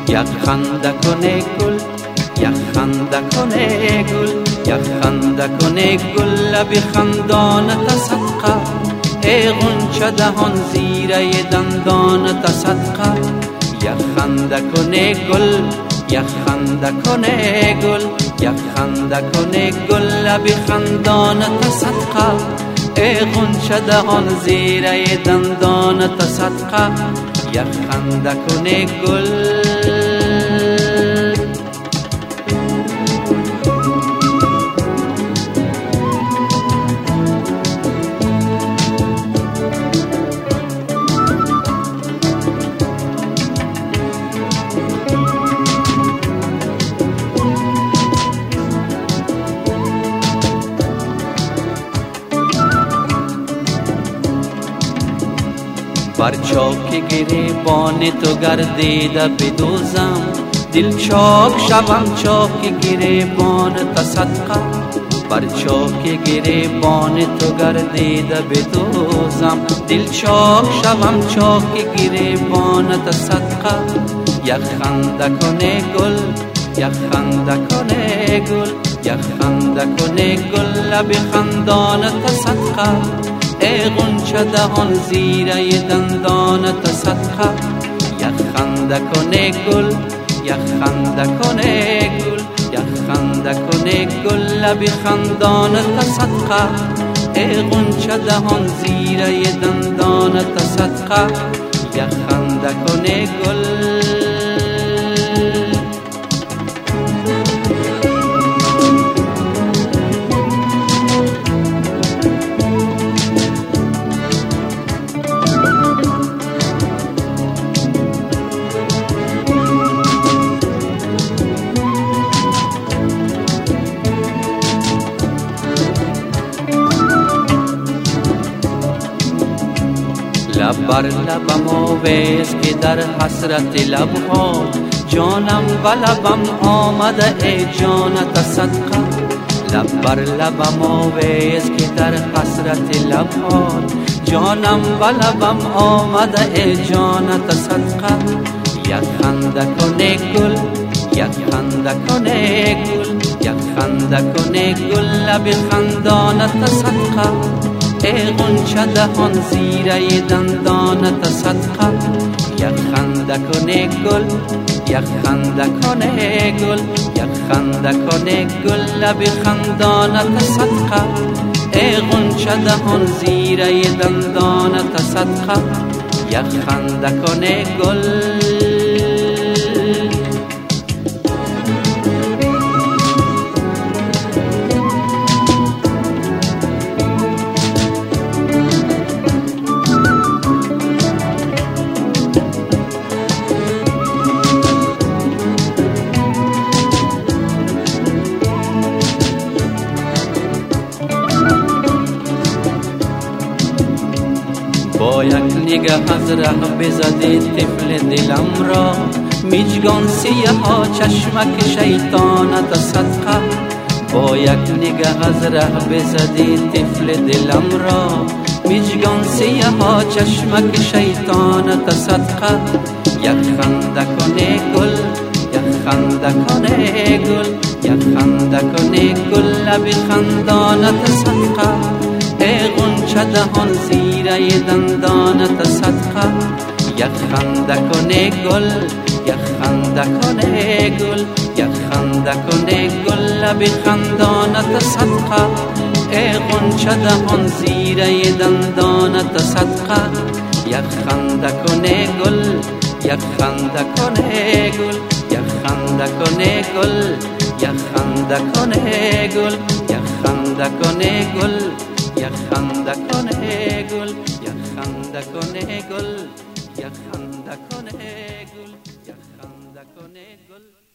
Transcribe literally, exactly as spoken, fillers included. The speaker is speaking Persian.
یک خنده کنه گل، یک خنده کنه گل، یک خنده کنه گل لب خندانت صدقه، ای غنچه دهان زیره دندانت صدقه. یک خنده کنه گل، یک خنده کنه گل، یک خنده کنه گل لب خندانت صدقه، ای غنچه دهان زیره دندانت صدقه. یک خنده کنه گل. بر چاک گریبان تو گردیده بدوزم، دل چاک شوم چاک گریبان تا صدقه. بر چاک گریبان تو گردیده بدوزم، دل چاک شوم چاک گریبان تا صدقه. یک خنده کنه گل، یک خنده کنه گل، یک خنده کنه گل لب خندانت صدقه، ای غنچه دهان زیره دندانت صدقه. یک خنده کنه گل، یک خنده کنه گل، یک خنده کنه گل لب خندانت صدقه، ای غنچه دهان زیره دندانت صدقه. یک خنده کنه گل. لب بر لبم آویز که در حسرت لبها، جانم به لبم آمده ای جانت صدقه. لب بر لبم آویز که در حسرت لبها، جانم به لبم آمده ای جانت صدقه. یک خنده کنه گل، یک خنده کنه گل، یک خنده کنه گل لب خندانت صدقه، ای غنچه دهان زیره دندانت صدقه. یک خنده کنه گل، یک خنده کنه گل، یک خنده کنه گل لب خندانت صدقه، ای غنچه دهان زیره دندانت صدقه. یک خنده کنه گل. با یک نگاه از ره بزدی طفل دلم را، میجگان سیه ها چشمک شیطانت صدقه. با یک نگاه از ره بزدی طفل دلم را، میجگان سیه ها چشمک شیطانت صدقه. یک خنده کنه گل، یک خنده کنه گل، یک خنده کنه گل لب خندانت صدقه، ای غنچه دهان زیره دندانت صدقه. یک خنده کنه گل، یک خنده کنه گل، یک خنده کنه گل لب خندانت صدقه، ای غنچه دهان زیره دندانت صدقه. یک خنده کنه گل، یک خنده کنه گل، یک خنده کنه گل، یک خنده کنه گل، یک خنده کنه گل، یک خنده کنه گل، یک خنده کنه گل، یک خنده کنه گل، یک خنده کنه گل.